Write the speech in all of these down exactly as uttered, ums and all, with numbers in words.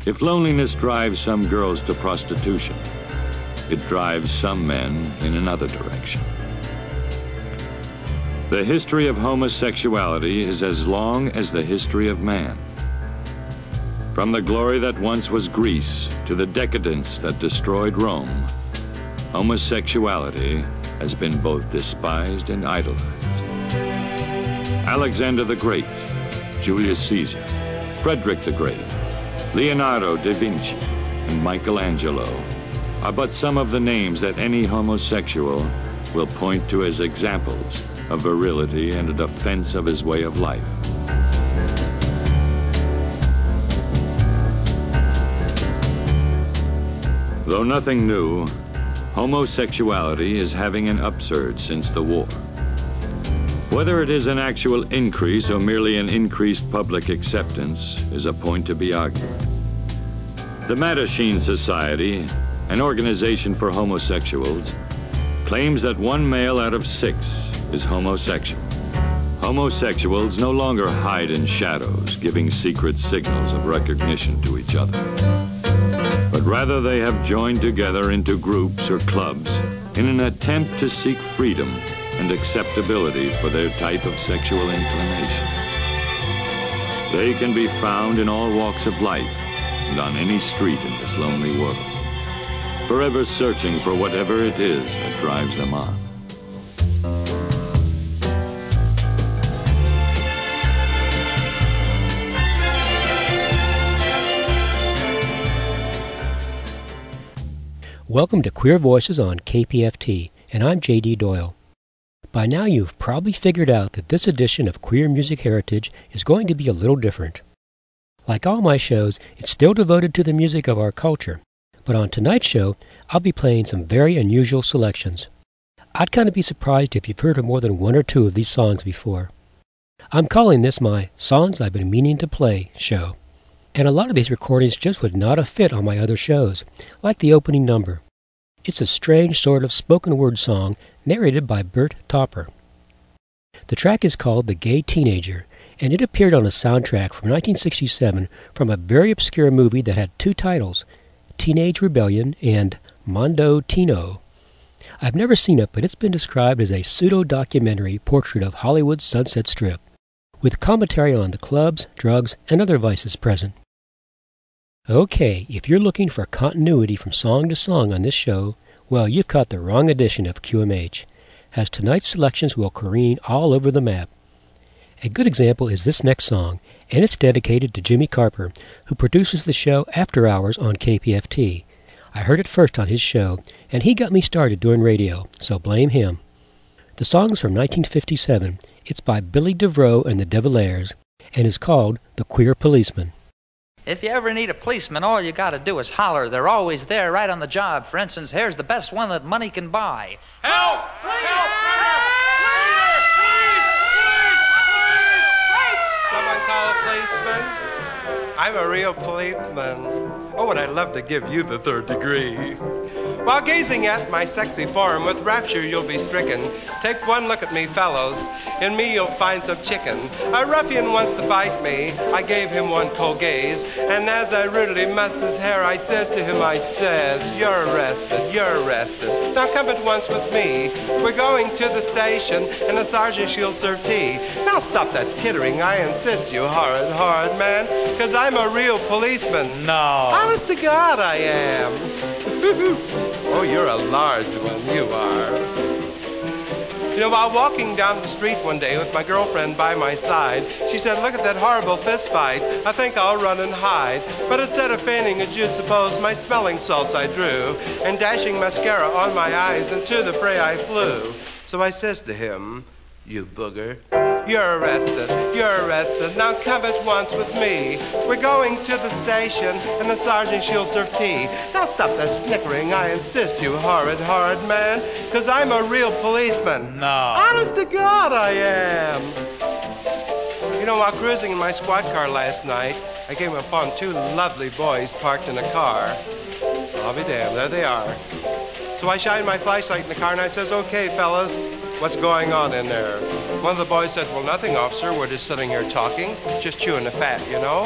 If loneliness drives some girls to prostitution, it drives some men in another direction. The history of homosexuality is as long as the history of man. From the glory that once was Greece to the decadence that destroyed Rome, homosexuality has been both despised and idolized. Alexander the Great, Julius Caesar, Frederick the Great, Leonardo da Vinci, and Michelangelo are but some of the names that any homosexual will point to as examples of virility and a defense of his way of life. Though nothing new, homosexuality is having an upsurge since the war. Whether it is an actual increase or merely an increased public acceptance is a point to be argued. The Mattachine Society, an organization for homosexuals, claims that one male out of six is homosexual. Homosexuals no longer hide in shadows, giving secret signals of recognition to each other, but rather they have joined together into groups or clubs in an attempt to seek freedom and acceptability for their type of sexual inclination. They can be found in all walks of life and on any street in this lonely world, forever searching for whatever it is that drives them on. Welcome to Queer Voices on K P F T, and I'm J D Doyle. By now you've probably figured out that this edition of Queer Music Heritage is going to be a little different. Like all my shows, it's still devoted to the music of our culture, but on tonight's show, I'll be playing some very unusual selections. I'd kind of be surprised if you've heard of more than one or two of these songs before. I'm calling this my Songs I've Been Meaning to Play show, and a lot of these recordings just would not have fit on my other shows, like the opening number. It's a strange sort of spoken word song narrated by Bert Topper. The track is called The Gay Teenager, and it appeared on a soundtrack from nineteen sixty-seven from a very obscure movie that had two titles, Teenage Rebellion and Mondo Tino. I've never seen it, but it's been described as a pseudo-documentary portrait of Hollywood's Sunset Strip, with commentary on the clubs, drugs, and other vices present. Okay, if you're looking for continuity from song to song on this show, well, you've caught the wrong edition of Q M H, as tonight's selections will careen all over the map. A good example is this next song, and it's dedicated to Jimmy Carper, who produces the show After Hours on K P F T. I heard it first on his show, and he got me started doing radio, so blame him. The song's from nineteen fifty-seven. It's by Billy DeVoe and the De Villers, and is called The Queer Policeman. If you ever need a policeman, all you gotta do is holler. They're always there, right on the job. For instance, here's the best one that money can buy. Help! Please! Help! Please! Please! Please! Please! Someone call a policeman? I'm a real policeman. Oh, and I'd love to give you the third degree. While gazing at my sexy form, with rapture you'll be stricken. Take one look at me, fellows. In me you'll find some chicken. A ruffian wants to fight me. I gave him one cold gaze, and as I rudely mussed his hair, I says to him, I says, you're arrested, you're arrested. Now come at once with me. We're going to the station, and the sergeant she'll serve tea. Now stop that tittering, I insist, you horrid, horrid man, 'cause I'm a real policeman. No. Honest to God, I am. Oh, you're a large one, you are. You know, while walking down the street one day with my girlfriend by my side, she said, look at that horrible fist fight. I think I'll run and hide. But instead of feigning, as you'd suppose, my smelling salts I drew, and dashing mascara on my eyes, and to the fray I flew. So I says to him, you booger, you're arrested, you're arrested. Now come at once with me. We're going to the station, and the sergeant she'll serve tea. Now stop that snickering, I insist, you horrid, horrid man, 'cause I'm a real policeman. No. Honest to God, I am. You know, while cruising in my squad car last night, I came upon two lovely boys parked in a car. I'll be damned, there they are. So I shined my flashlight in the car, and I says, okay, fellas, what's going on in there? One of the boys said, well, nothing, officer. We're just sitting here talking, just chewing the fat, you know.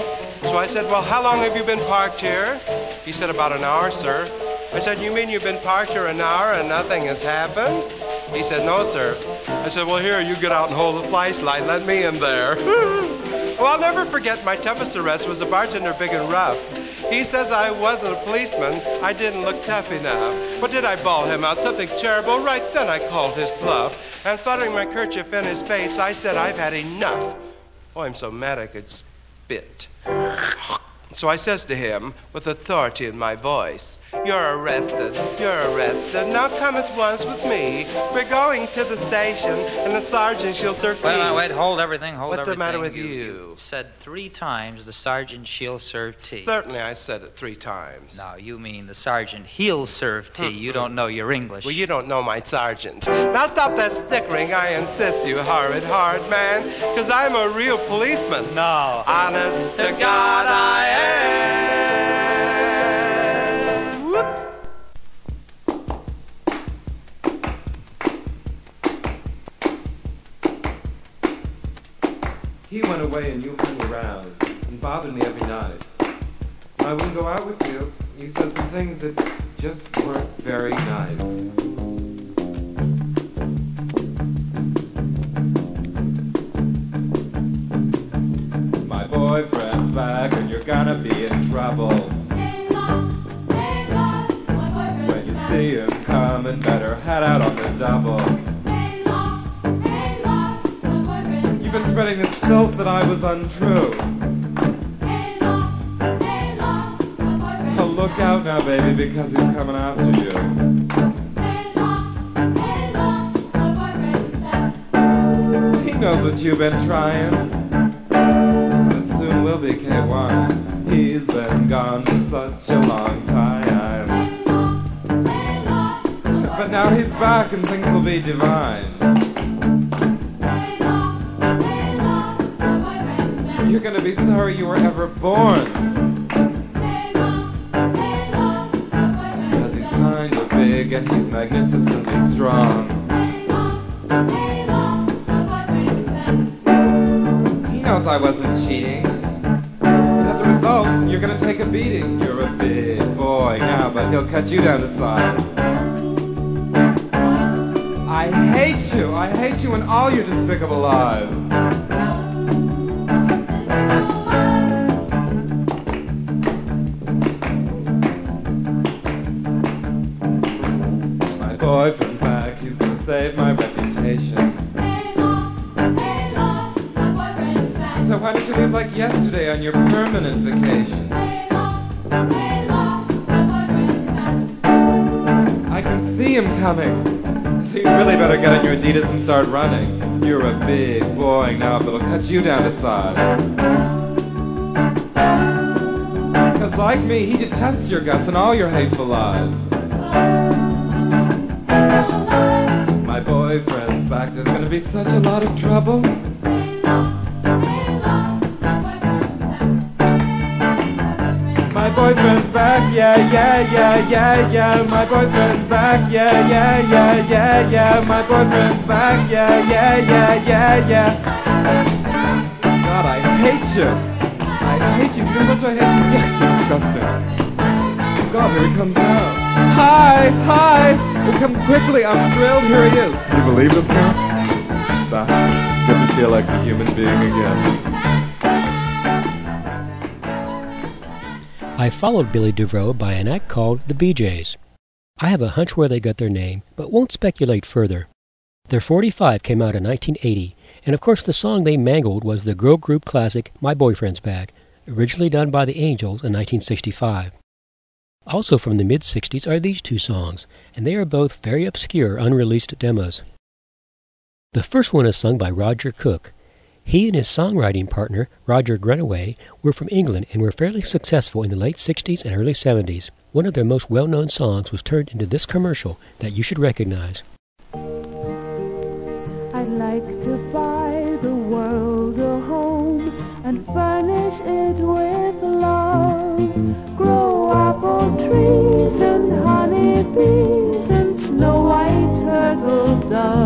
So I said, well, how long have you been parked here? He said, about an hour, sir. I said, you mean you've been parked here an hour and nothing has happened? He said, no, sir. I said, well, here, you get out and hold the flashlight. Let me in there. Well, I'll never forget my toughest arrest was a bartender, Big and Rough. He says I wasn't a policeman. I didn't look tough enough. But did I bawl him out something terrible? Right then I called his bluff. And fluttering my kerchief in his face, I said, I've had enough. Oh, I'm so mad I could spit. So I says to him, with authority in my voice, you're arrested, you're arrested. Now come at once with me. We're going to the station, and the sergeant, she'll serve tea. Wait, wait, wait, hold everything, hold What's everything. the matter with you? you? You said three times the sergeant, she'll serve tea. Certainly I said it three times. No, you mean the sergeant, he'll serve tea. You don't know your English. Well, you don't know my sergeant. Now stop that snickering, I insist, you horrid hard man, because I'm a real policeman. No. Honest to God I am. Whoops. He went away and you hung around and bothered me every night. I wouldn't go out with you. You said some things that just weren't very nice. My boyfriend's back and you're gonna be in trouble. When you see him coming, better head out on the double. You've been spreading this filth that I was untrue. So look out now, baby, because he's coming after you. He knows what you've been trying. But soon will be K one. He's been gone for such a long time. But now he's back and things will be divine. You're gonna be sorry you were ever born. Because he's kind of big and he's magnificently strong. He knows I wasn't cheating. As a result, you're gonna take a beating. You're a big boy now, but he'll cut you down to size. I hate you! I hate you and all your despicable lies! My boyfriend's back, he's gonna save my reputation. So why don't you leave like yesterday on your permanent vacation? I can see him coming! So you really better get on your Adidas and start running. You're a big boy now, but it'll cut you down to size. Because like me, he detests your guts and all your hateful lies. My boyfriend's back, there's gonna be such a lot of trouble. My boyfriend's back, yeah, yeah, yeah, yeah, yeah. My boyfriend's back, yeah, yeah, yeah, yeah, yeah. My boyfriend's back, yeah, yeah, yeah, yeah, yeah. God, I hate you. I hate you. You know how much I hate you? Yeah, you're disgusting. Oh God, here he comes now. Hi, hi. Oh, come quickly. I'm thrilled. Here he is. Can you believe this now? Stop. It's good to feel like a human being again. I followed Billy DeVoe by an act called the B Js. I have a hunch where they got their name, but won't speculate further. Their forty-five came out in nineteen eighty, and of course the song they mangled was the girl group classic My Boyfriend's Back, originally done by the Angels in nineteen sixty-five. Also from the mid-sixties are these two songs, and they are both very obscure unreleased demos. The first one is sung by Roger Cook. He and his songwriting partner, Roger Grenaway, were from England and were fairly successful in the late sixties and early seventies. One of their most well-known songs was turned into this commercial that you should recognize. I'd like to buy the world a home and furnish it with love. Grow apple trees and honey bees and snow white turtle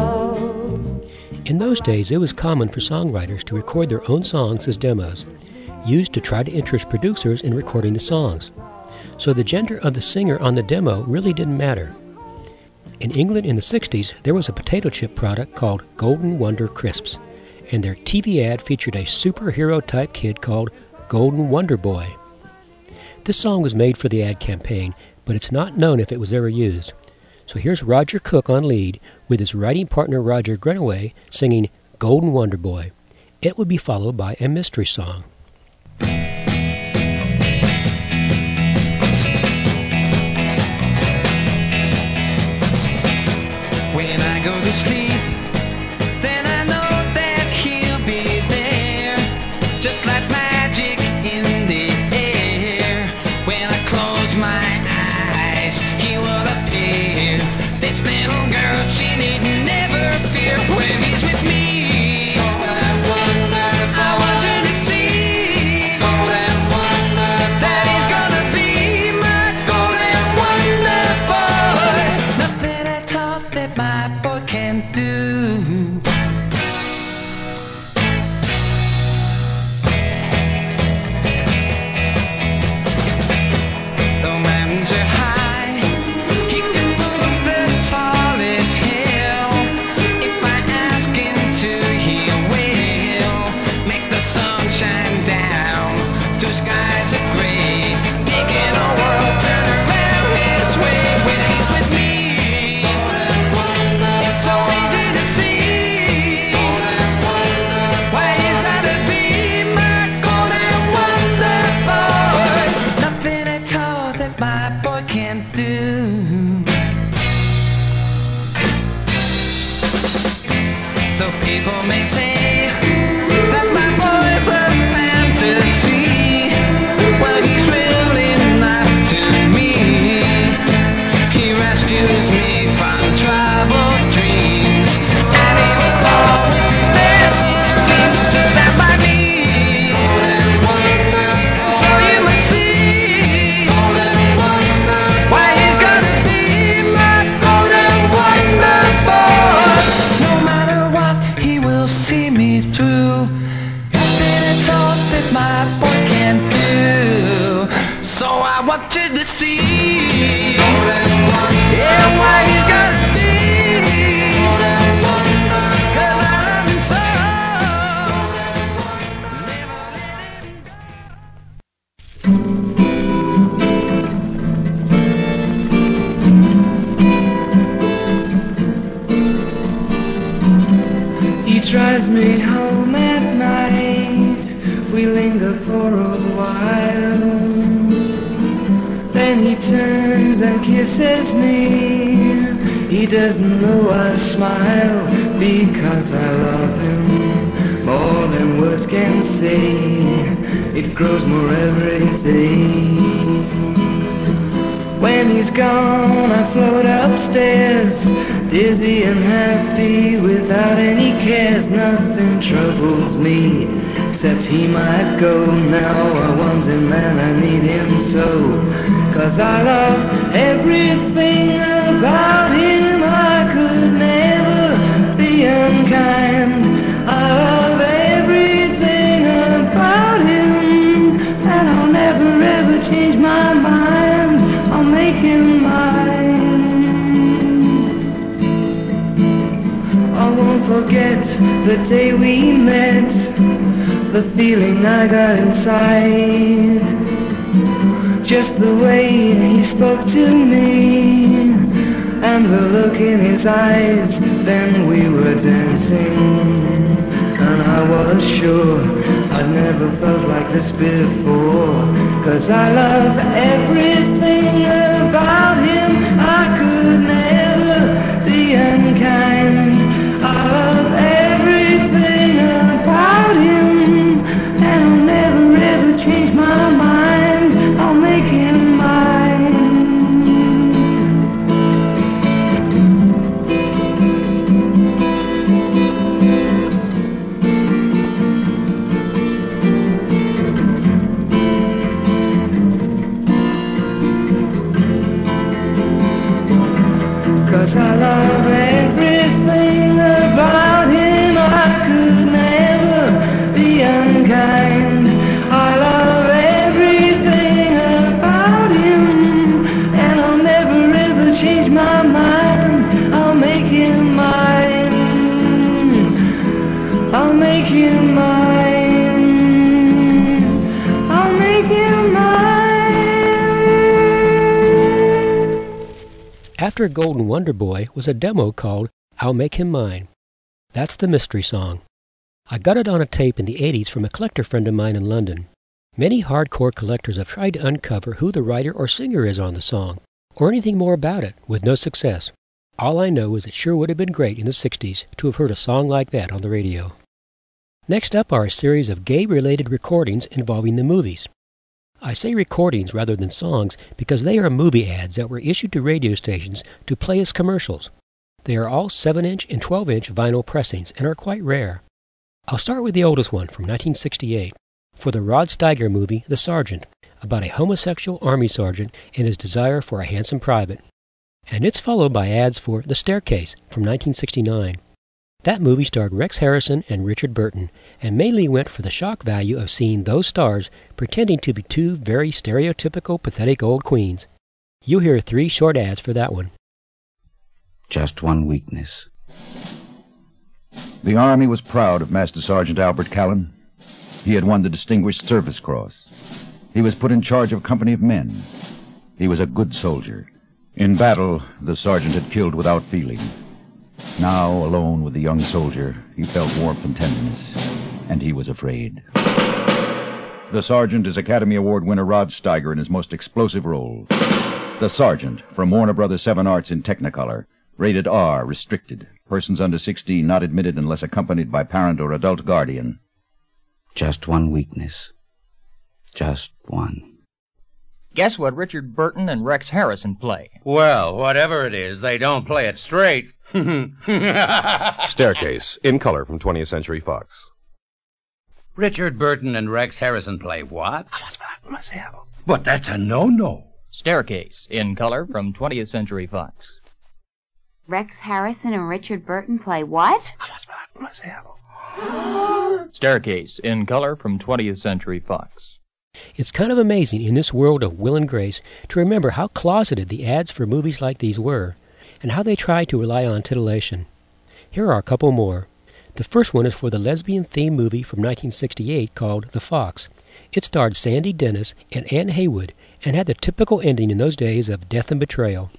doves. In those days, it was common for songwriters to record their own songs as demos. used to try to interest producers in recording the songs. So the gender of the singer on the demo really didn't matter. In England in the sixties, there was a potato chip product called Golden Wonder Crisps, and their T V ad featured a superhero-type kid called Golden Wonder Boy. This song was made for the ad campaign, but it's not known if it was ever used. So here's Roger Cook on lead with his writing partner Roger Grenaway singing Golden Wonder Boy. It would be followed by a mystery song. When I go to sleep, then I know that he'll be there, just like magic in the air. When I close my eyes, he will appear. This little girl, she need never fear. When he's with me, I want her to see that he's gonna be my golden wonder boy. Nothing at all that my boy can do. The mountains are high, he can move the tallest hill. If I ask him to, he will make the sun shine down to skies of gray, making a world turn around his way. When he's with me, it's so easy to see why he's gotta be my golden wonder boy. Nothing at all that my boy can't do. Though people may say that my boy's a fantasy, well, he's really not to me. He rescues me from troubled dreams, and even though there seems to stand by me, so you must see why he's gonna be my golden wonder boy. No matter what, he will see me through. Nothing at all that my boy can't do. So I want you to see, yeah, why he's gotta be. 'Cause I love him so. Never let him go. He drives me home at night. We linger for a while. Then he turns and kisses me. He doesn't know I smile because I love him more than words can say. It grows more every day. When he's gone, I float upstairs, dizzy and happy, without any cares. Nothing troubles me, except he might go. Now I want him and I need him so, 'cause I love everything about him. I could never be unkind. I love everything about him, and I'll never ever change my mind. I'll make him mine. I won't forget the day we met, the feeling I got inside, just the way he spoke to me, and the look in his eyes. Then we were dancing, and I was sure I'd never felt like this before, 'cause I love everything about him. I could never be unkind. I love everything about him, and I'll never ever change my mind. I'll make him mine. you mine. I'll make you mine. After Golden Wonder Boy was a demo called I'll Make Him Mine. That's the mystery song. I got it on a tape in the eighties from a collector friend of mine in London. Many hardcore collectors have tried to uncover who the writer or singer is on the song, or anything more about it, with no success. All I know is it sure would have been great in the sixties to have heard a song like that on the radio. Next up are a series of gay-related recordings involving the movies. I say recordings rather than songs because they are movie ads that were issued to radio stations to play as commercials. They are all seven inch and twelve inch vinyl pressings and are quite rare. I'll start with the oldest one from nineteen sixty-eight. For the Rod Steiger movie, The Sergeant, about a homosexual army sergeant and his desire for a handsome private. And it's followed by ads for The Staircase from nineteen sixty-nine. That movie starred Rex Harrison and Richard Burton, and mainly went for the shock value of seeing those stars pretending to be two very stereotypical, pathetic old queens. You'll hear three short ads for that one. Just one weakness. The Army was proud of Master Sergeant Albert Callan. He had won the Distinguished Service Cross. He was put in charge of a company of men. He was a good soldier. In battle, the sergeant had killed without feeling. Now, alone with the young soldier, he felt warmth and tenderness, and he was afraid. The sergeant is Academy Award winner Rod Steiger in his most explosive role. The Sergeant, from Warner Brothers Seven Arts in Technicolor, rated R, restricted. Persons under sixteen not admitted unless accompanied by parent or adult guardian. Just one weakness. Just one. Guess what Richard Burton and Rex Harrison play? Well, whatever it is, they don't play it straight. Staircase, in color from twentieth Century Fox. Richard Burton and Rex Harrison play what? But that's a no-no. Staircase, in color from twentieth Century Fox. Rex Harrison and Richard Burton play what? Staircase, in color from twentieth Century Fox. It's kind of amazing in this world of Will and Grace to remember how closeted the ads for movies like these were, and how they try to rely on titillation. Here are a couple more. The first one is for the lesbian-themed movie from nineteen sixty-eight called The Fox. It starred Sandy Dennis and Anne Haywood, and had the typical ending in those days of death and betrayal.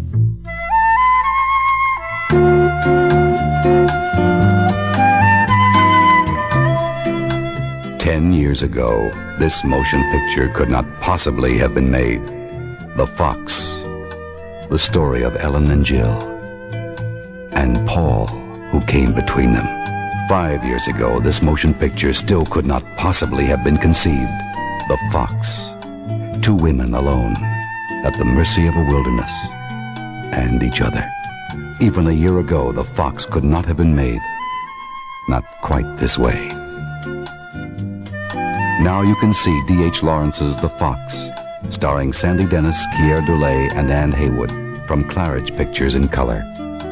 Ten years ago, this motion picture could not possibly have been made. The Fox. The story of Ellen and Jill. And Paul, who came between them. Five years ago, this motion picture still could not possibly have been conceived. The Fox. Two women alone, at the mercy of a wilderness. And each other. Even a year ago, The Fox could not have been made. Not quite this way. Now you can see D H Lawrence's The Fox, starring Sandy Dennis, Keir Dullea, and Anne Haywood, from Claridge Pictures in color.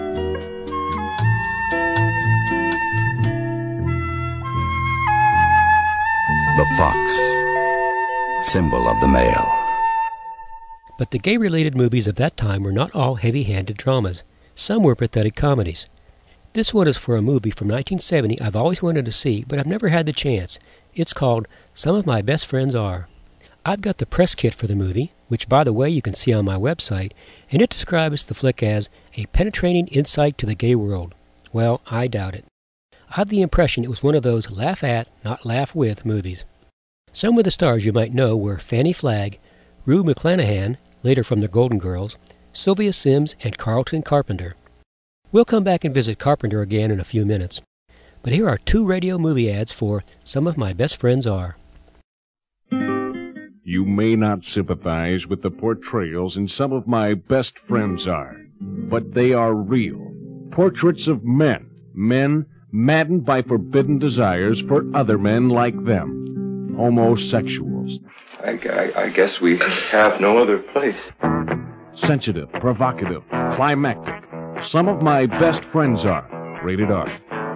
The Fox, symbol of the male. But the gay-related movies of that time were not all heavy-handed dramas. Some were pathetic comedies. This one is for a movie from nineteen seventy I've always wanted to see, but I've never had the chance. It's called Some of My Best Friends Are. I've got the press kit for the movie, which, by the way, you can see on my website, and it describes the flick as a penetrating insight to the gay world. Well, I doubt it. I have the impression it was one of those laugh at, not laugh with movies. Some of the stars you might know were Fanny Flagg, Rue McClanahan, later from the Golden Girls, Sylvia Sims, and Carlton Carpenter. We'll come back and visit Carpenter again in a few minutes. But here are two radio movie ads for Some of My Best Friends Are. You may not sympathize with the portrayals in Some of My Best Friends Are, but they are real. Portraits of men, men maddened by forbidden desires for other men like them, homosexuals. I, I, I guess we have no other place. Sensitive, provocative, climactic. Some of My Best Friends Are. Rated R.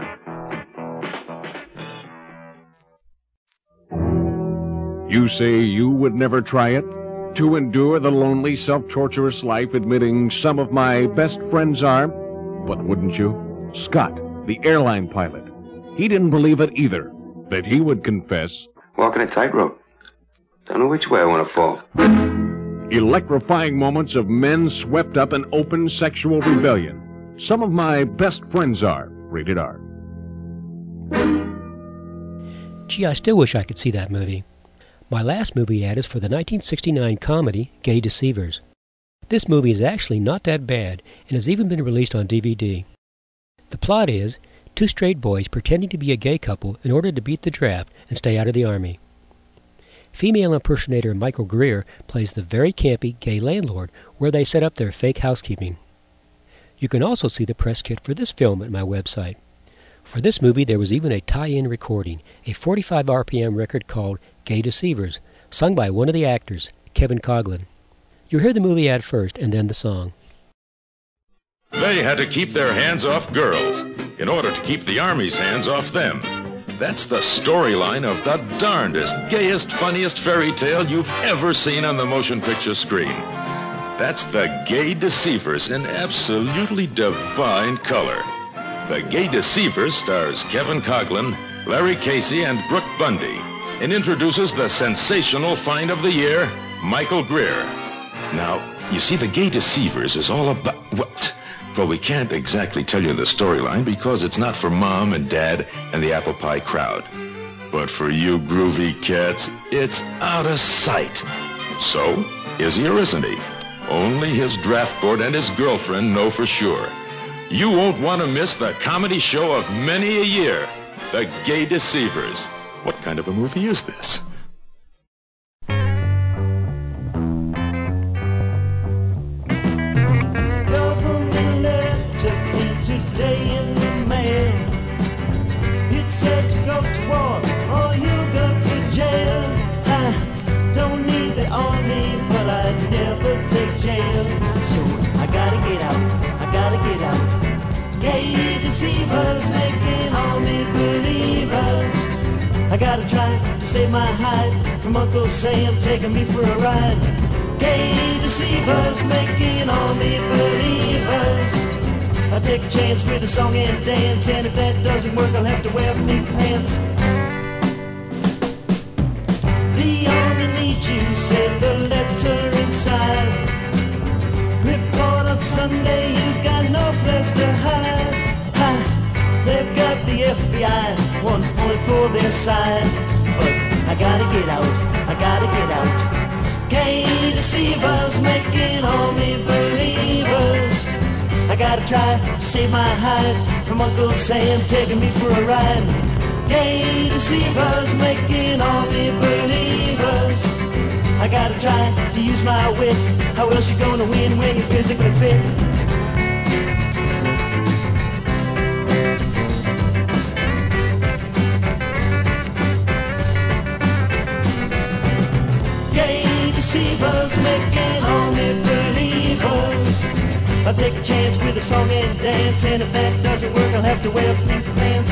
You say you would never try it? To endure the lonely, self-torturous life admitting some of my best friends are? But wouldn't you? Scott, the airline pilot. He didn't believe it either, that he would confess. Walking a tightrope. Don't know which way I want to fall. Electrifying moments of men swept up in open sexual rebellion. Some of my best friends are rated R. Gee, I still wish I could see that movie. My last movie ad is for the nineteen sixty-nine comedy Gay Deceivers. This movie is actually not that bad and has even been released on D V D. The plot is two straight boys pretending to be a gay couple in order to beat the draft and stay out of the Army. Female impersonator Michael Greer plays the very campy gay landlord where they set up their fake housekeeping. You can also see the press kit for this film at my website. For this movie there was even a tie-in recording, a forty-five R P M record called Gay Deceivers, sung by one of the actors, Kevin Coughlin. You'll hear the movie ad first and then the song. They had to keep their hands off girls in order to keep the Army's hands off them. That's the storyline of the darndest, gayest, funniest fairy tale you've ever seen on the motion picture screen. That's The Gay Deceivers in absolutely divine color. The Gay Deceivers stars Kevin Coughlin, Larry Casey, and Brooke Bundy, and introduces the sensational find of the year, Michael Greer. Now, you see, The Gay Deceivers is all about... What? Well, we can't exactly tell you the storyline because it's not for Mom and Dad and the apple pie crowd. But for you groovy cats, it's out of sight. So, is he or isn't he? Only his draft board and his girlfriend know for sure. You won't want to miss the comedy show of many a year, The Gay Deceivers. What kind of a movie is this? Today in the mail, it said to go to war or you'll go to jail. I don't need the army, but I'd never take jail. So I gotta get out, I gotta get out. Gay deceivers making army believers. I gotta try to save my hide from Uncle Sam taking me for a ride. Gay deceivers making army believers. I'll take a chance with a song and dance, and if that doesn't work, I'll have to wear pink pants. The army needs you, said the letter inside. Report on Sunday, you've got no place to hide. Ha, they've got the F B I, one point for their side. But I gotta get out, I gotta get out. Gay deceivers making army believers. I gotta try to save my hide from Uncle Sam taking me for a ride. Gay deceivers making army believers. I gotta try to use my wit. How else you gonna win when you're physically fit? Gay deceivers making army believers. I'll take a chance with a song and dance, and if that doesn't work, I'll have to wear pink pants.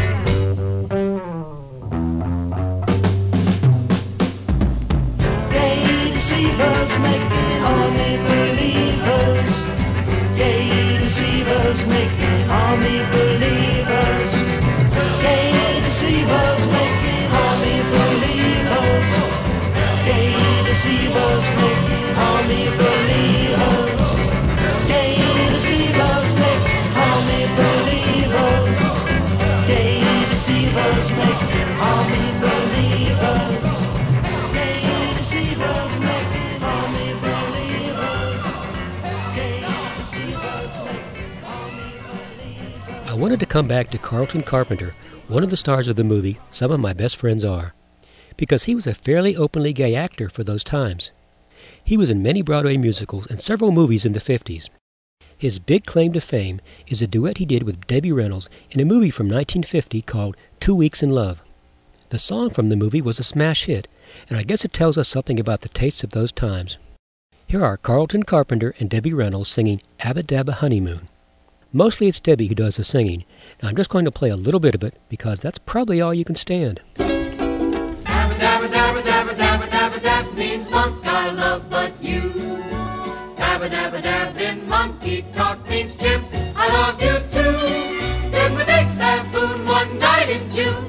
Gay deceivers making army believers. Gay deceivers making army believers. Gay deceivers making army believers. Gay deceivers making army believers. Deceivers make army believers. Gay deceivers make army believers. Gay deceivers make army believers. Gay deceivers make army believers. I wanted to come back to Carlton Carpenter, one of the stars of the movie Some of My Best Friends Are, because he was a fairly openly gay actor for those times. He was in many Broadway musicals and several movies in the fifties. His big claim to fame is a duet he did with Debbie Reynolds in a movie from nineteen fifty called Two Weeks in Love. The song from the movie was a smash hit, and I guess it tells us something about the tastes of those times. Here are Carlton Carpenter and Debbie Reynolds singing Abba Dabba Honeymoon. Mostly it's Debbie who does the singing. Now I'm just going to play a little bit of it because that's probably all you can stand. Dabba dabba dabba dabba dabba dabba dab means monk I love but you. Dabba dabba dab in monkey talk means chimp, I love you too. Then we make baboon one night in June.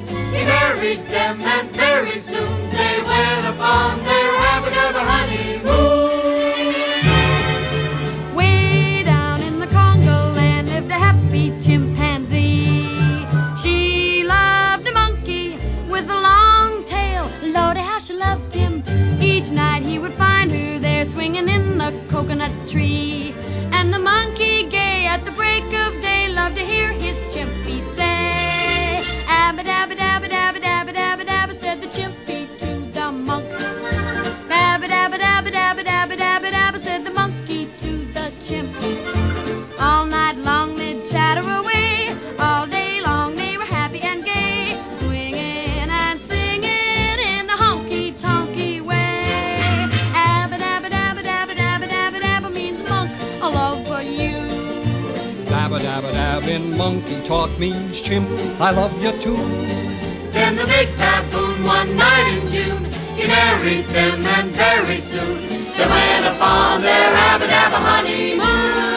each night he would find her there swinging in the coconut tree. And the monkey, gay at the break of day, loved to hear his chimpy say, abba dabba dabba dabba dabba dabba dabba, said the chimpy to the monk. Dabba dabba dabba dabba dabba dabba dabba, said the monkey to the chimp. All night long they'd chatter away, all day long they were happy and gay, swinging and singing in the honky-tonky way. Abba dabba dabba dabba dabba dabba dabba means monk, a love for you. Dabba dabba dab in monkey talk means chimp, I love you too. Then the big baboon one night in June, he married them and very soon they went upon their abba dabba honeymoon.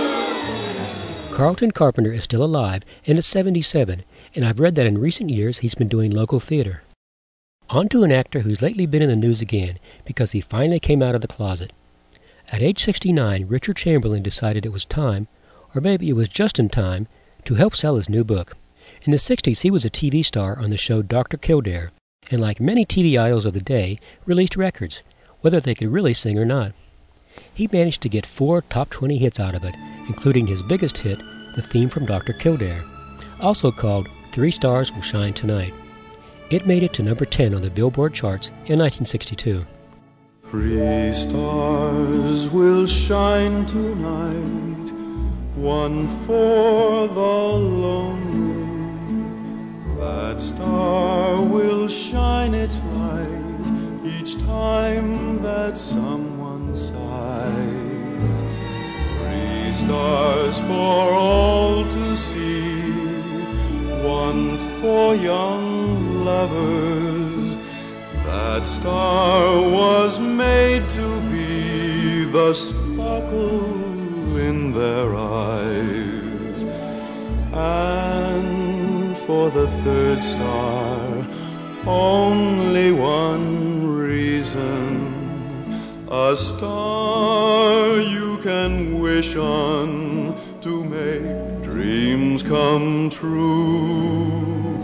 Carlton Carpenter is still alive and is seventy-seven, and I've read that in recent years he's been doing local theater. On to an actor who's lately been in the news again because he finally came out of the closet. At age sixty-nine, Richard Chamberlain decided it was time, or maybe it was just in time, to help sell his new book. In the sixties, he was a T V star on the show Doctor Kildare, and like many T V idols of the day, released records, whether they could really sing or not. He managed to get four top twenty hits out of it, including his biggest hit, the theme from Doctor Kildare, also called Three Stars Will Shine Tonight. It made it to number ten on the Billboard charts in nineteen sixty-two. Three stars will shine tonight, one for the lonely. That star will shine its light each time that someone sighs. Three stars for all to see, one for young lovers. That star was made to be the sparkle in their eyes. And for the third star, only one reason. A star you can wish on to make dreams come true.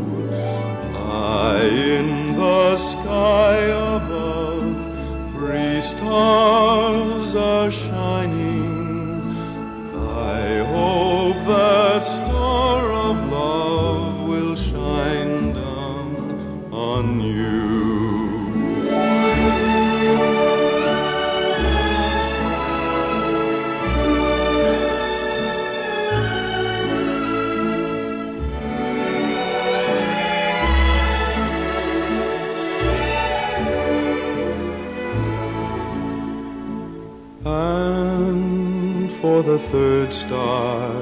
High in the sky above, three stars are shining. I hope that star of love will shine down on you. And for the third star,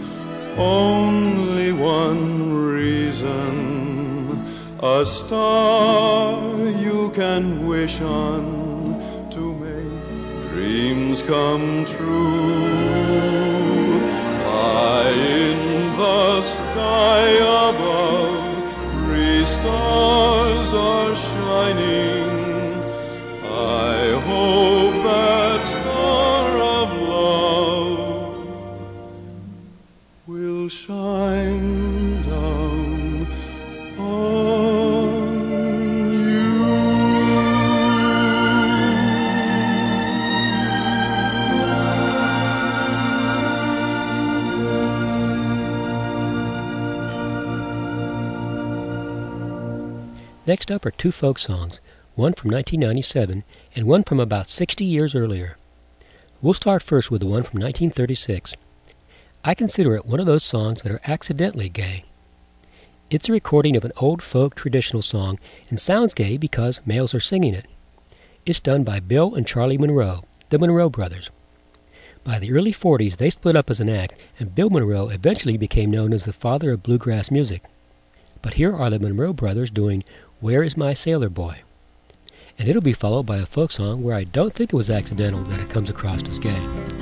only one reason. A star you can wish on to make dreams come true. High in the sky above, three stars are shining. I hope that star of love will shine down on you. Next up are two folk songs, one from nineteen ninety-seven and one from about sixty years earlier. We'll start first with the one from nineteen thirty-six. I consider it one of those songs that are accidentally gay. It's a recording of an old folk traditional song and sounds gay because males are singing it. It's done by Bill and Charlie Monroe, the Monroe brothers. By the early forties, they split up as an act, and Bill Monroe eventually became known as the father of bluegrass music. But here are the Monroe brothers doing Where Is My Sailor Boy? And it'll be followed by a folk song where I don't think it was accidental that it comes across as gay.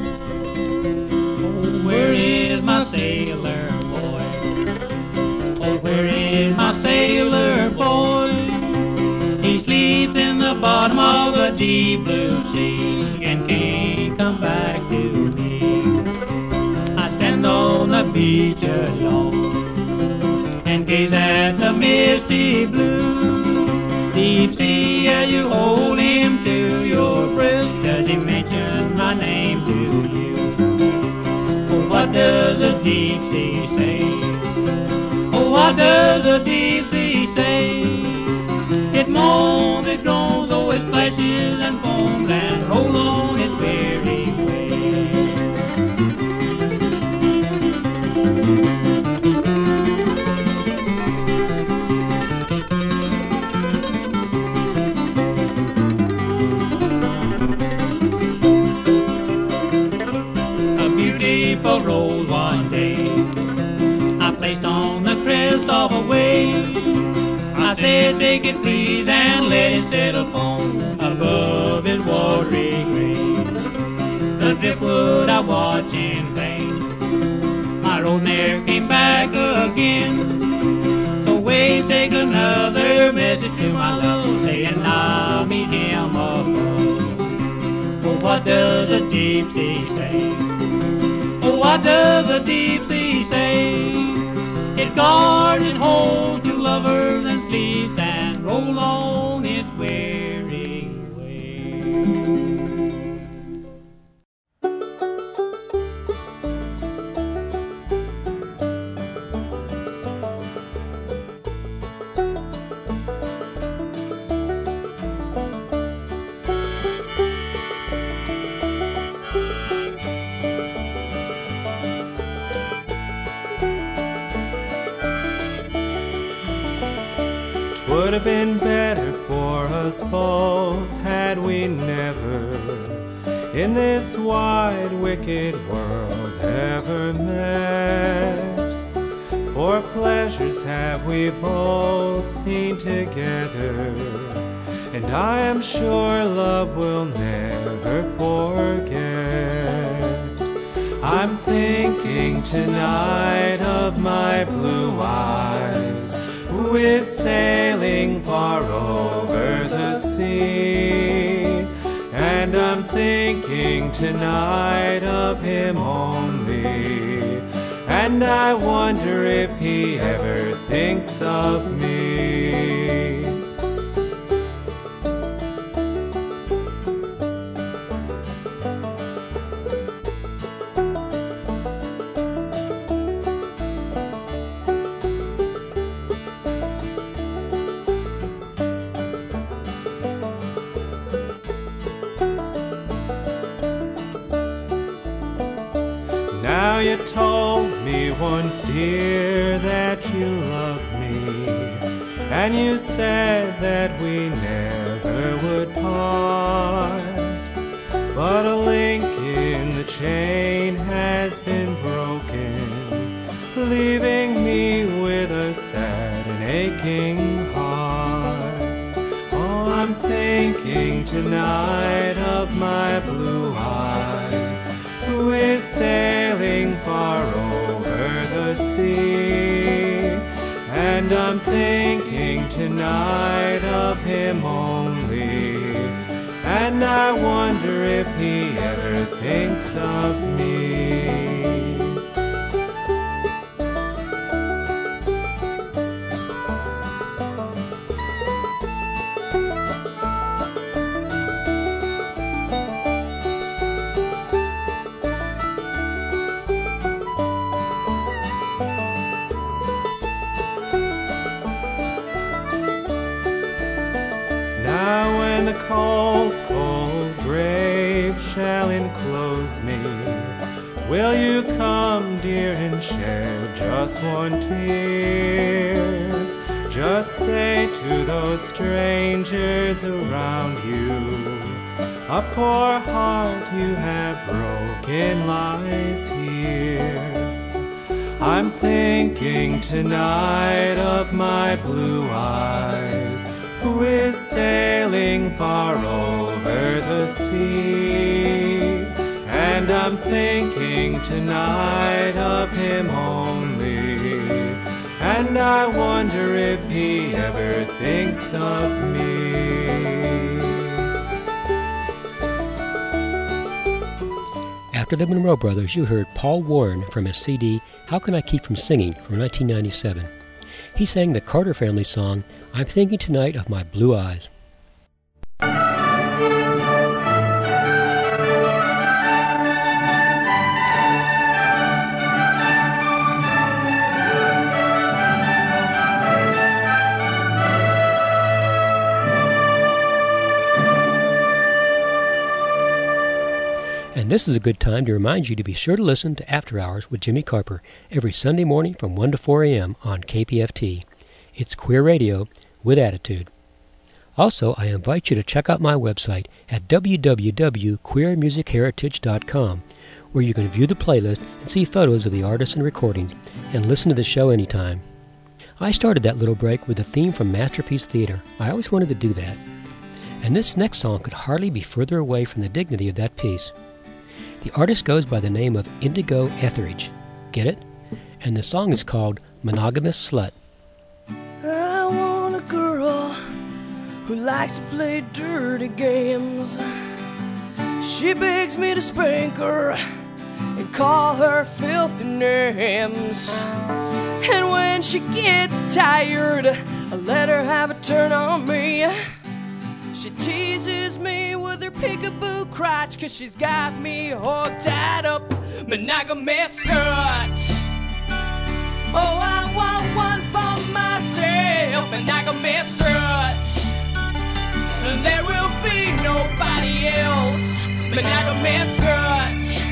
Oh, where is my sailor boy? Oh, where is my sailor boy? He sleeps in the bottom of the deep blue sea and can't come back to me. I stand on the beach alone and gaze at the misty blue. The deep sea as you hold him to your breast? Does he mention my name to you? Oh, what does the deep sea say? Oh, what does the deep sea say? It moans, it groans, oh, it splashes and foams and rolls on its weary way. A beautiful rose one day I placed on the crest of a wave. I said, take it please and let it settle foam above his watery grave. The driftwood I watched in vain. My road ne'er came back again. So waves, take another message to my love, saying I'll meet him above. Oh, what does the deep sea say? Oh, what does the deep sea say? It guards and holds two lovers and sleeps and rolls on its weary way. Would have been better for us both had we never in this wide wicked world ever met. For pleasures have we both seen together, and I am sure love will never forget. I'm thinking tonight of my blue eyes, who is sailing far over the sea. And I'm thinking tonight of him only, and I wonder if he ever thinks of me. Now you told me once, dear, that you loved me, and you said that we never would part. But a link in the chain has been broken, leaving me with a sad and aching heart. Oh, I'm thinking tonight of my blue eyes, who is sailing far over the sea. And I'm thinking tonight of him only, and I wonder if he ever thinks of me. Now when the cold, cold grave shall enclose me, will you come, dear, and shed just one tear? Just say to those strangers around you, a poor heart you have broken lies here. I'm thinking tonight of my blue eyes, who is sailing far over the sea. And I'm thinking tonight of him only, and I wonder if he ever thinks of me. After the Monroe Brothers, you heard Paul Warren from his C D, How Can I Keep From Singing, from nineteen ninety-seven. He sang the Carter family song, I'm thinking tonight of my blue eyes. And this is a good time to remind you to be sure to listen to After Hours with Jimmy Carper every Sunday morning from one to four a.m. on K P F T. It's queer radio with attitude. Also, I invite you to check out my website at w w w dot queer music heritage dot com, where you can view the playlist and see photos of the artists and recordings and listen to the show anytime. I started that little break with a theme from Masterpiece Theater. I always wanted to do that. And this next song could hardly be further away from the dignity of that piece. The artist goes by the name of Indigo Etheridge. Get it? And the song is called Monogamous Slut. I want a girl who likes to play dirty games. She begs me to spank her and call her filthy names. And when she gets tired, I let her have a turn on me. She teases me with her peekaboo crotch, 'cause she's got me all tied up, monogamous slut. Oh, I want one for myself, monogamous slut. There will be nobody else, monogamous slut.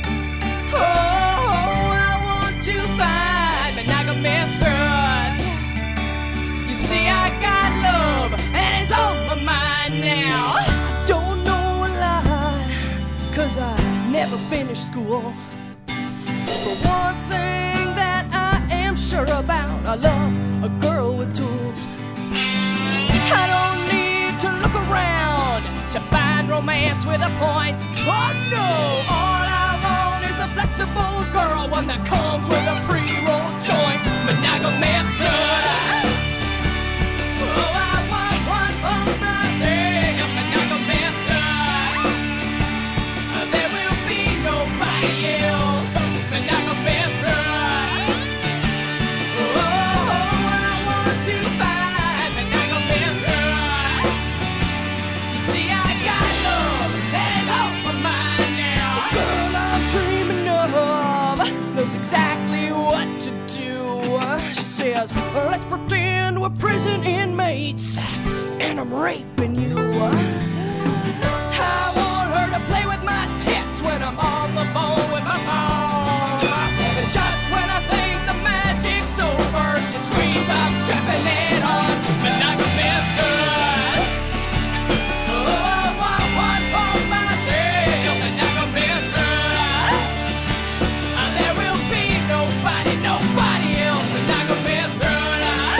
Oh, I want to find monogamous slut. You see, I got love, and it's on my mind now. I don't know a lot, 'cause I never finished school. But one thing that I am sure about, I love a girl with tools. I don't need to look around to find romance with a point. Oh no, all I want is a flexible girl, one that comes with a pre-rolled joint, monogamous slut. Exactly what to do. She says, let's pretend we're prison inmates and I'm raping you. I want her to play with my tits when I'm on the phone with my mom. And just when I think the magic's over, she screams, I'm strapping it on, monogamous slut. Oh, I want one for myself, monogamous slut. There will be nobody, nobody else, monogamous slut.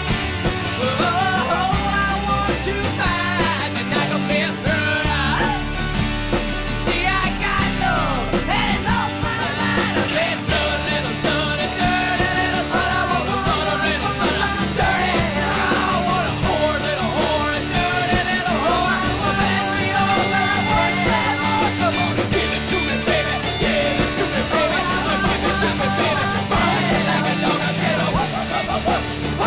Oh, I want to find monogamous slut. See, I got love, and it's on my mind. I said, slut, little slut, a dirty little slut. I want a slut, a little slut, I'm dirty. I want a whore, little whore, a dirty little whore. A bad Creole, I want that more. Come on, give it to me, baby. Give it to me, baby. Give it to me, baby. Fight it like a dog. I said, oh, whoop, whoop, whoop, whoop,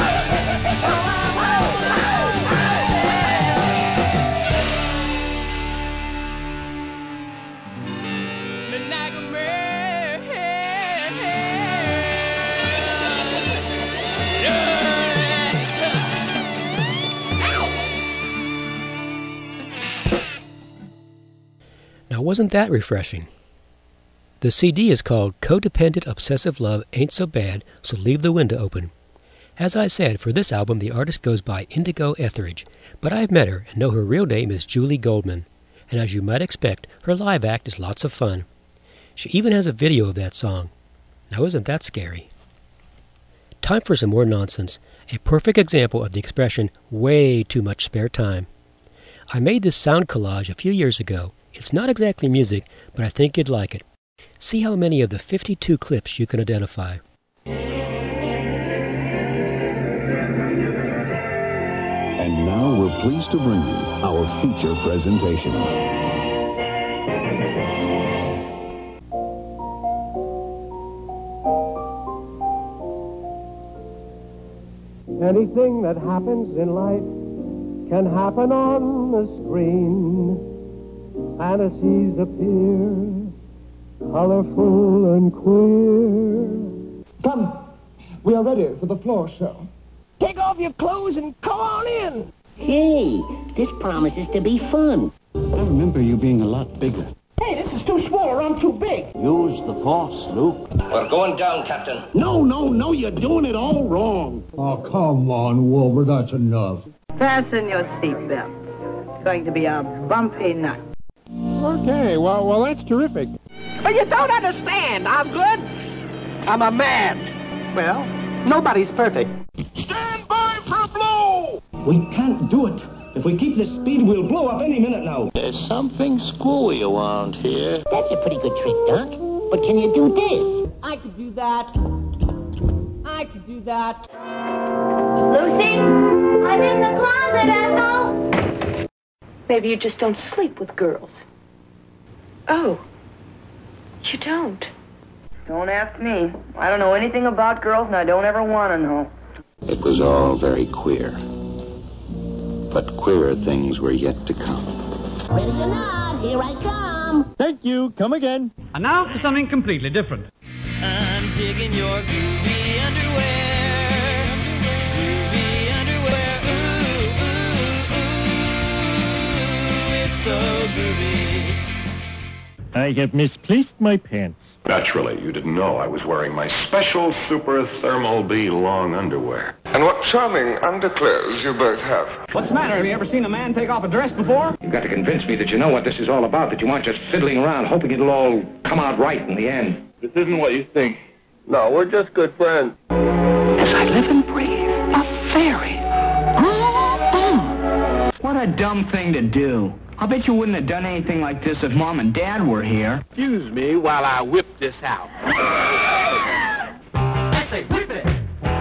Now, wasn't that refreshing? The C D is called Codependent Obsessive Love Ain't So Bad, So Leave the Window Open. As I said, for this album the artist goes by Indigo Etheridge, but I've met her and know her real name is Julie Goldman, and as you might expect, her live act is lots of fun. She even has a video of that song. Now isn't that scary? Time for some more nonsense, a perfect example of the expression, way too much spare time. I made this sound collage a few years ago. It's not exactly music, but I think you'd like it. See how many of the fifty-two clips you can identify. And now we're pleased to bring you our feature presentation. Anything that happens in life can happen on the screen. Fantasies appear, colorful and queer. Come, we are ready for the floor show. Take off your clothes and come on in. Hey, this promises to be fun. I remember you being a lot bigger. Hey, this is too small or I'm too big. Use the force, Luke. We're going down, Captain. No, no, no, you're doing it all wrong. Oh, come on, Wilbur, that's enough. Fasten your seatbelt. It's going to be a bumpy night. Okay, well, well, that's terrific. But you don't understand, Osgood. I'm a man. Well, nobody's perfect. Stand by for blow! We can't do it. If we keep this speed, we'll blow up any minute now. There's something screwy around here. That's a pretty good trick, Doc. But can you do this? I could do that. I could do that. Lucy, I'm in the closet, Ethel. Maybe you just don't sleep with girls. Oh, you don't? Don't ask me. I don't know anything about girls, and I don't ever want to know. It was all very queer. But queerer things were yet to come. Where's your nod? Here I come. Thank you. Come again. And now for something completely different. I'm digging your groovy underwear. Groovy underwear. Ooh, ooh, ooh, ooh. It's so groovy. I have misplaced my pants. Naturally, you didn't know I was wearing my special Super Thermal B long underwear. And what charming underclothes you both have. What's the matter? Have you ever seen a man take off a dress before? You've got to convince me that you know what this is all about, that you aren't just fiddling around hoping it'll all come out right in the end. This isn't what you think. No, we're just good friends. As I live and breathe, a fairy. What a dumb thing to do. I bet you wouldn't have done anything like this if Mom and Dad were here. Excuse me while I whip this out. I say whip it.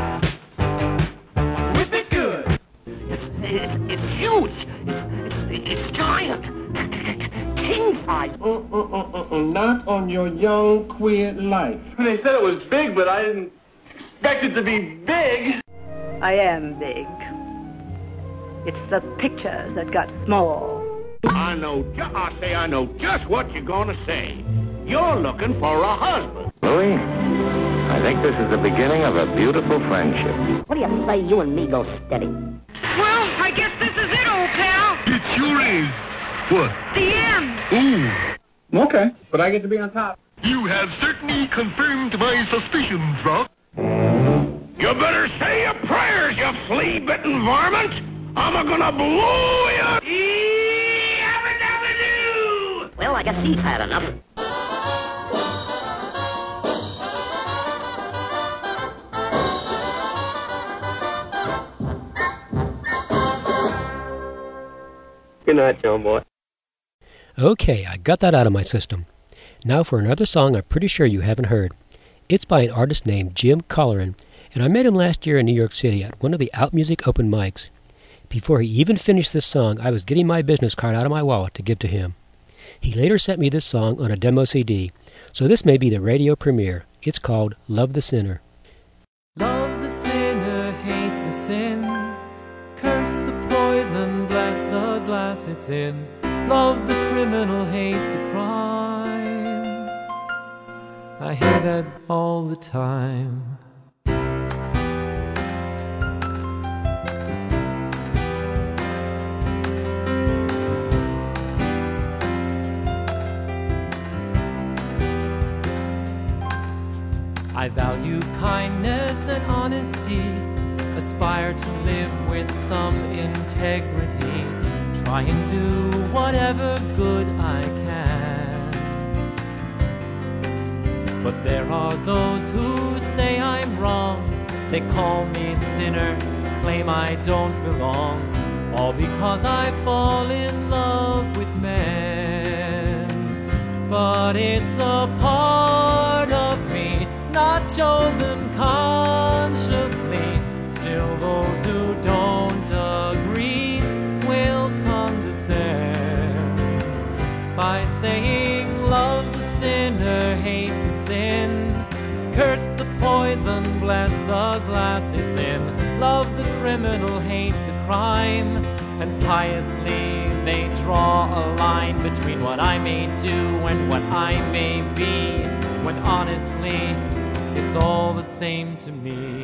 Whip it good. It's, it's, it's huge. It's, it's, it's giant. King size. Uh, uh, uh, uh, not on your young, queer life. They said it was big, but I didn't expect it to be big. I am big. It's the pictures that got small. I know, ju- I say I know just what you're going to say. You're looking for a husband. Louis, I think this is the beginning of a beautiful friendship. What do you say you and me go steady? Well, I guess this is it, old pal. It sure is. What? The end. Ooh. Okay, but I get to be on top. You have certainly confirmed my suspicions, Doc. You better say your prayers, you flea-bitten varmint. I'm gonna blow you. Well, I guess he's had enough. Good night, John boy. Okay, I got that out of my system. Now for another song I'm pretty sure you haven't heard. It's by an artist named Jim Colleran, and I met him last year in New York City at one of the Out Music open mics. Before he even finished this song, I was getting my business card out of my wallet to give to him. He later sent me this song on a demo C D, so this may be the radio premiere. It's called Love the Sinner. Love the sinner, hate the sin, curse the poison, bless the glass it's in. Love the criminal, hate the crime. I hear that all the time. I value kindness and honesty, aspire to live with some integrity, try and do whatever good I can. But there are those who say I'm wrong, they call me sinner, claim I don't belong, all because I fall in love with men. But it's a part of me not chosen consciously. Still those who don't agree will condescend by saying love the sinner, hate the sin, curse the poison, bless the glass it's in. Love the criminal hate the crime, and piously they draw a line between what I may do and what I may be, when honestly, it's all the same to me.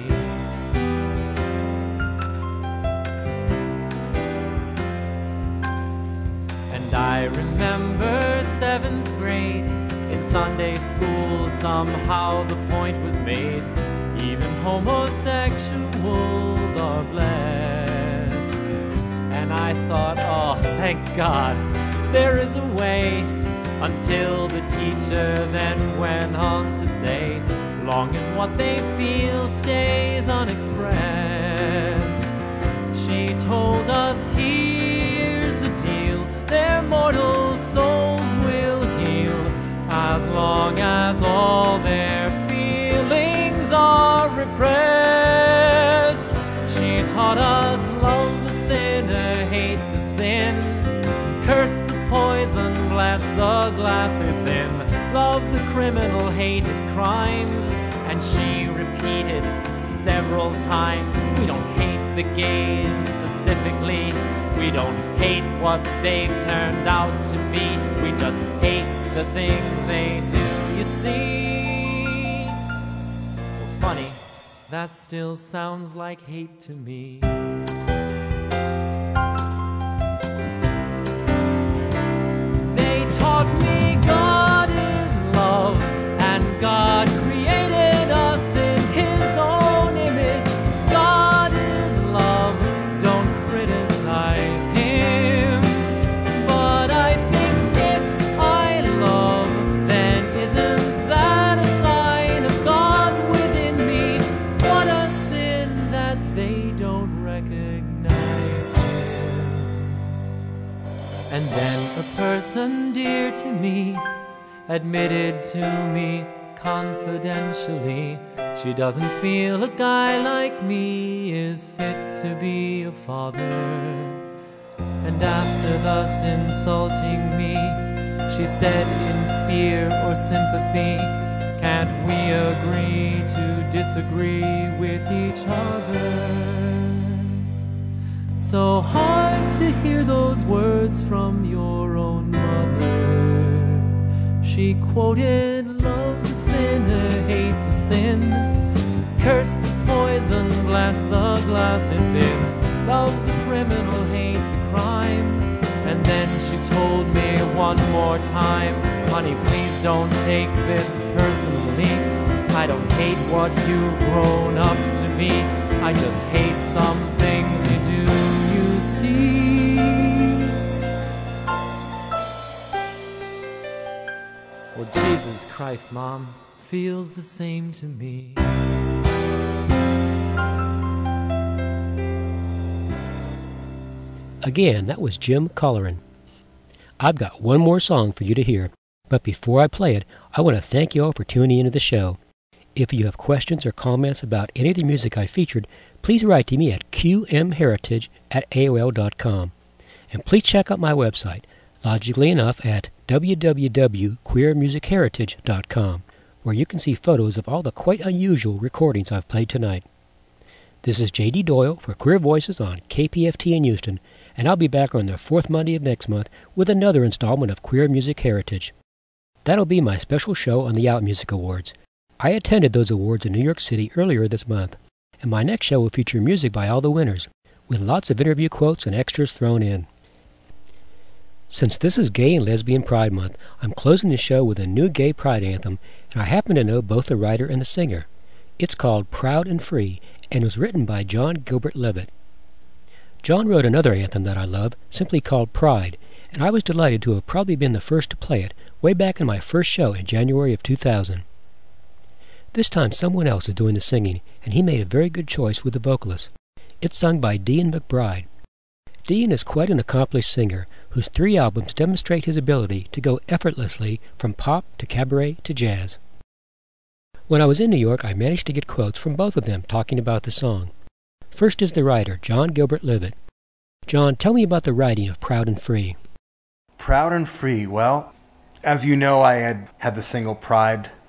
And I remember seventh grade, in Sunday school, somehow the point was made, even homosexuals are blessed. And I thought, oh, thank God, there is a way, until the teacher then went on to say, long as what they feel stays unexpressed. She told us, here's the deal, their mortal souls will heal, as long as all their feelings are repressed. She taught us, love the sinner, hate the sin, curse the poison, bless the glass it's in, love the criminal, hate his crimes. And she repeated several times, we don't hate the gays specifically, we don't hate what they've turned out to be, we just hate the things they do, you see. Well, funny, that still sounds like hate to me. They taught me God is love, and God created us in His own image. God is love, don't criticize Him. But I think if I love, then isn't that a sign of God within me? What a sin that they don't recognize Him. And then a person dear to me admitted to me confidentially, she doesn't feel a guy like me is fit to be a father. And after thus insulting me, she said in fear or sympathy, can't we agree to disagree with each other? So hard to hear those words from your own mother. She quoted, love the sinner, hate the sin, curse the poison, bless the glass it's in, love the criminal, hate the crime. And then she told me one more time, honey, please don't take this personally, I don't hate what you've grown up to be, I just hate some things you do, you see. Well, Jesus Christ, Mom, feels the same to me. Again, that was Jim Colleran. I've got one more song for you to hear, but before I play it, I want to thank you all for tuning into the show. If you have questions or comments about any of the music I featured, please write to me at q m heritage at a o l dot com. And please check out my website, logically enough, at w w w dot queer music heritage dot com, where you can see photos of all the quite unusual recordings I've played tonight. This is J D Doyle for Queer Voices on K P F T in Houston, and I'll be back on the fourth Monday of next month with another installment of Queer Music Heritage. That'll be my special show on the Out Music Awards. I attended those awards in New York City earlier this month, and my next show will feature music by all the winners, with lots of interview quotes and extras thrown in. Since this is Gay and Lesbian Pride Month, I'm closing the show with a new gay pride anthem, and I happen to know both the writer and the singer. It's called Proud and Free, and was written by John Gilbert Levitt. John wrote another anthem that I love, simply called Pride, and I was delighted to have probably been the first to play it way back in my first show in January of two thousand. This time someone else is doing the singing, and he made a very good choice with the vocalist. It's sung by Dean McBride. Dean is quite an accomplished singer, whose three albums demonstrate his ability to go effortlessly from pop to cabaret to jazz. When I was in New York, I managed to get quotes from both of them talking about the song. First is the writer, John Gilbert Levitt. John, tell me about the writing of Proud and Free. Proud and Free. Well, as you know, I had had the single Pride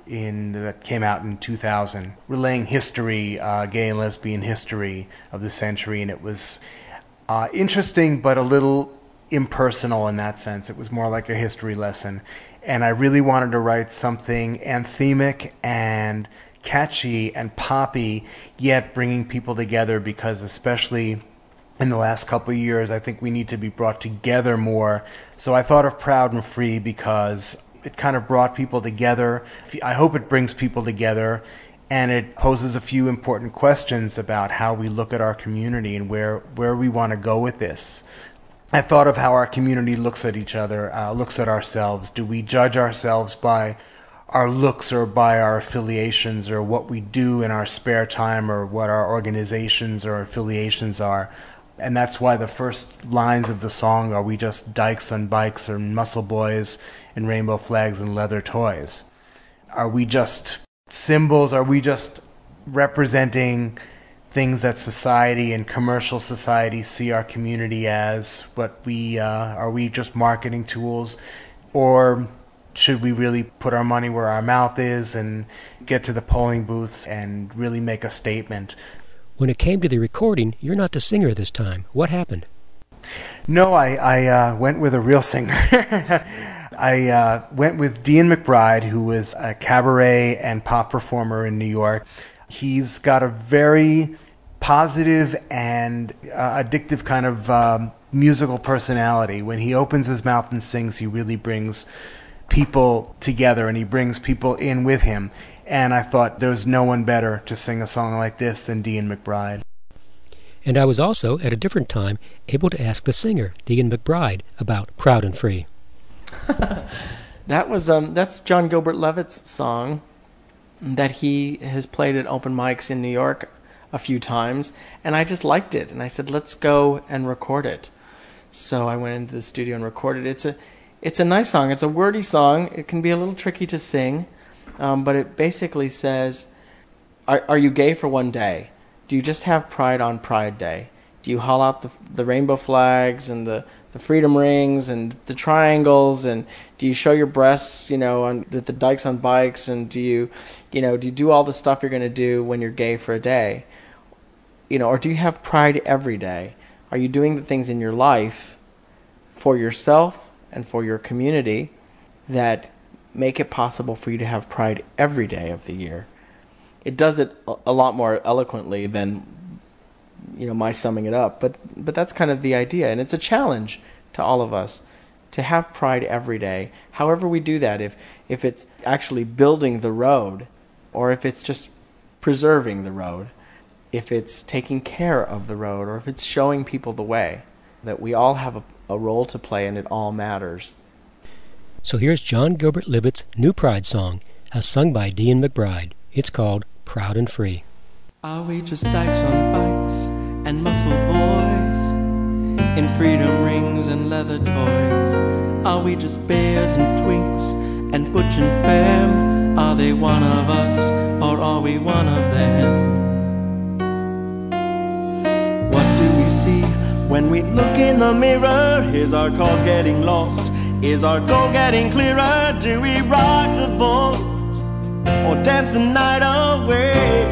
in that came out in two thousand, relaying history, uh, gay and lesbian history of the century, and it was uh, interesting but a little impersonal in that sense. It was more like a history lesson, and I really wanted to write something anthemic and catchy and poppy, yet bringing people together, because especially in the last couple of years, I think we need to be brought together more. So I thought of Proud and Free because it kind of brought people together. I hope it brings people together, and it poses a few important questions about how we look at our community and where, where we want to go with this. I thought of how our community looks at each other, uh, looks at ourselves. Do we judge ourselves by our looks or by our affiliations or what we do in our spare time or what our organizations or affiliations are? And that's why the first lines of the song are, we just dykes on bikes or muscle boys and rainbow flags and leather toys. Are we just symbols? Are we just representing things that society and commercial society see our community as? What we uh, are we just marketing tools? Or should we really put our money where our mouth is and get to the polling booths and really make a statement? When it came to the recording, you're not the singer this time. What happened? No, I, I uh, went with a real singer. I uh, went with Dean McBride, who was a cabaret and pop performer in New York. He's got a very positive and uh, addictive kind of um, musical personality. When he opens his mouth and sings, he really brings people together, and he brings people in with him. And I thought there's no one better to sing a song like this than Dean McBride. And I was also, at a different time, able to ask the singer, Dean McBride, about Proud and Free. That was um, that's John Gilbert Levitt's song that he has played at open mics in New York a few times, and I just liked it, and I said, let's go and record it. So I went into the studio and recorded it. It's a It's a nice song. It's a wordy song. It can be a little tricky to sing, um, but it basically says, are, are you gay for one day? Do you just have pride on Pride Day? Do you haul out the, the rainbow flags and the, the freedom rings and the triangles, and do you show your breasts, you know, on the, the dykes on bikes, and do you, you know, do you do all the stuff you're going to do when you're gay for a day? You know, or do you have pride every day? Are you doing the things in your life for yourself and for your community that make it possible for you to have pride every day of the year? It does it a lot more eloquently than, you know, my summing it up, but but that's kind of the idea, and it's a challenge to all of us to have pride every day. However we do that, if if it's actually building the road, or if it's just preserving the road, if it's taking care of the road, or if it's showing people the way, that we all have a, a role to play, and it all matters. So here's John Gilbert Levitt's new Pride song, as sung by Dean McBride. It's called Proud and Free. Are we just dykes on bikes and muscle boys in freedom rings and leather toys? Are we just bears and twinks and butch and femme? Are they one of us or are we one of them? What do we see when we look in the mirror? Is our cause getting lost? Is our goal getting clearer? Do we rock the boat or dance the night away?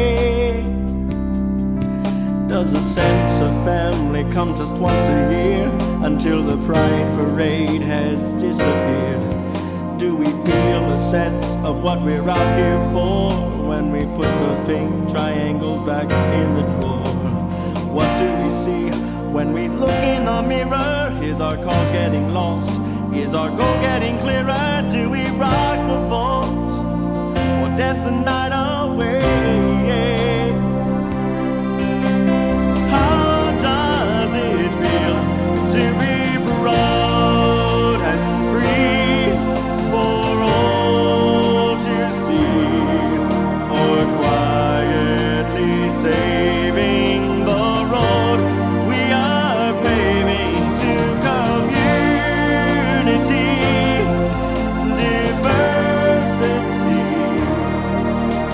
Does a sense of family come just once a year until the pride parade has disappeared? Do we feel a sense of what we're out here for when we put those pink triangles back in the drawer? What do we see when we look in the mirror? Is our cause getting lost? Is our goal getting clearer? Do we rock the boat or dance the night away? How does it feel to be proud and free for all to see, or quietly saving the road we are paving to community, diversity?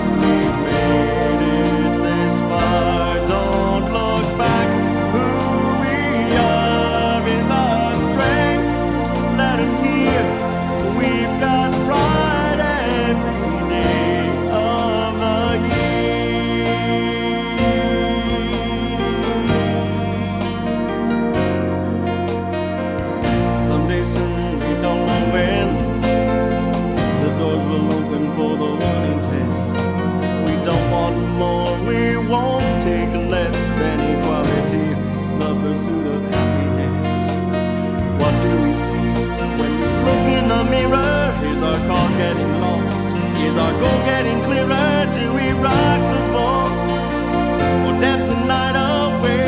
the pursuit of happiness. What do we see when we look in the mirror? Is our cause getting lost? Is our goal getting clearer? Do we rock the boat or dance the night away?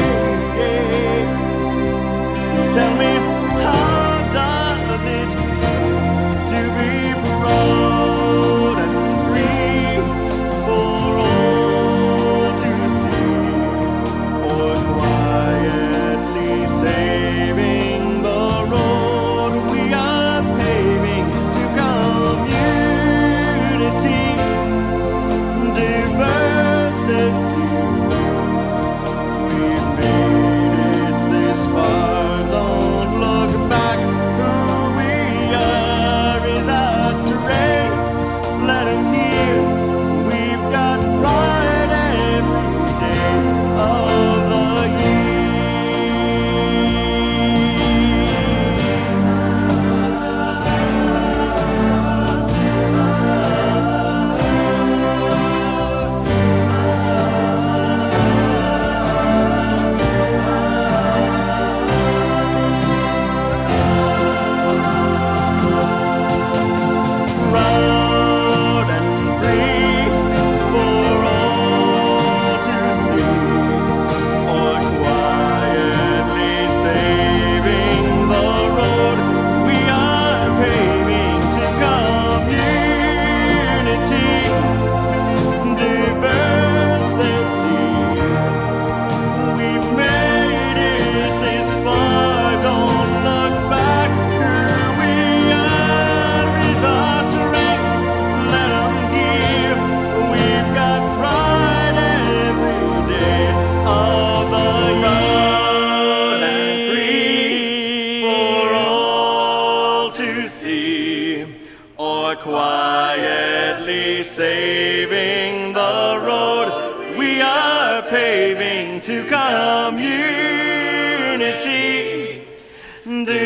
Tell me, how does it to be proud and free for all to see, or quietly saving the road we are paving to community, diversity? We've made it this far. Don't look back. Who we are is our strength. Let 'em hear. We've got pride every day of the proud and free for all to see, or quietly saving the road we are paving to community, diversity. We've made it this far. Don't look back. Who we are is our strength. Let 'em hear. We've got pride every day of the year. And free for all to see, or quietly saving the road we are paving to community,